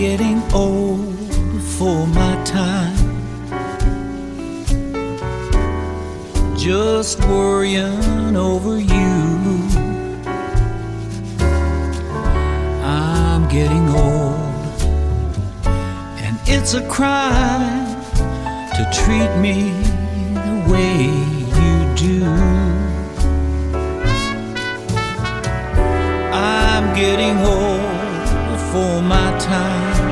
getting old before my time, just worrying over you. I'm getting old, and it's a crime to treat me the way you do. I'm getting old before my time.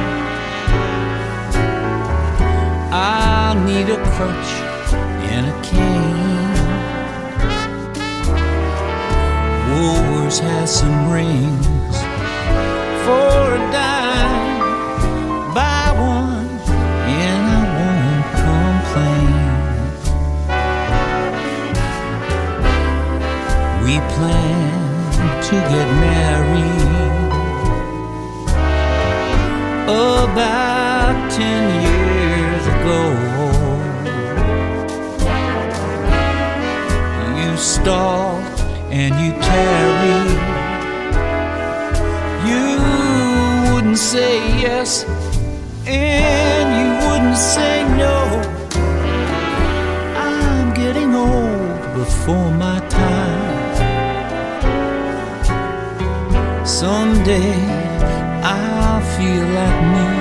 I need a crutch and a cane. Woolworths has some rings for a dime. Buy one and I won't complain. We plan to get married about 10 years ago. You stall and you tarry. You wouldn't say yes and you wouldn't say no. I'm getting old before my time. Someday I'll feel like me.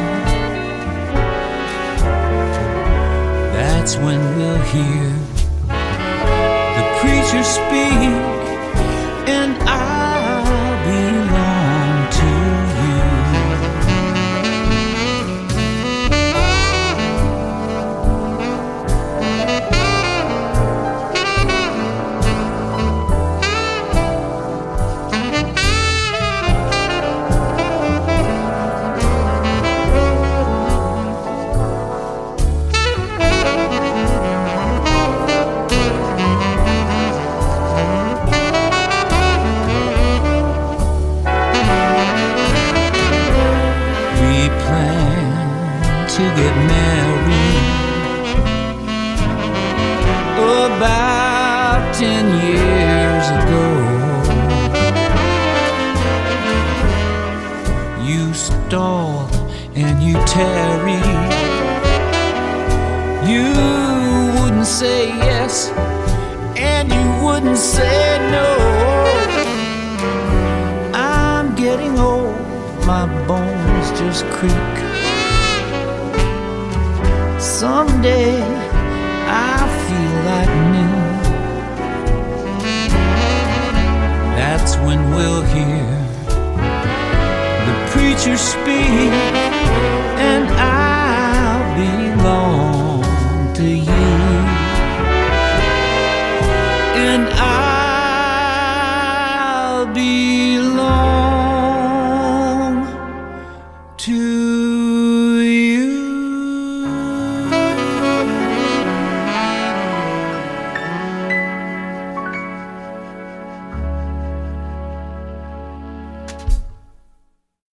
That's when we'll hear the preacher speak, and I'll belong to you. To get married about 10 years ago. You stall and you tarry. You wouldn't say yes and you wouldn't say no. I'm getting old, my bones just creak. Someday I'll feel like new. That's when we'll hear the preacher speak, and I'll belong to you, and I'll be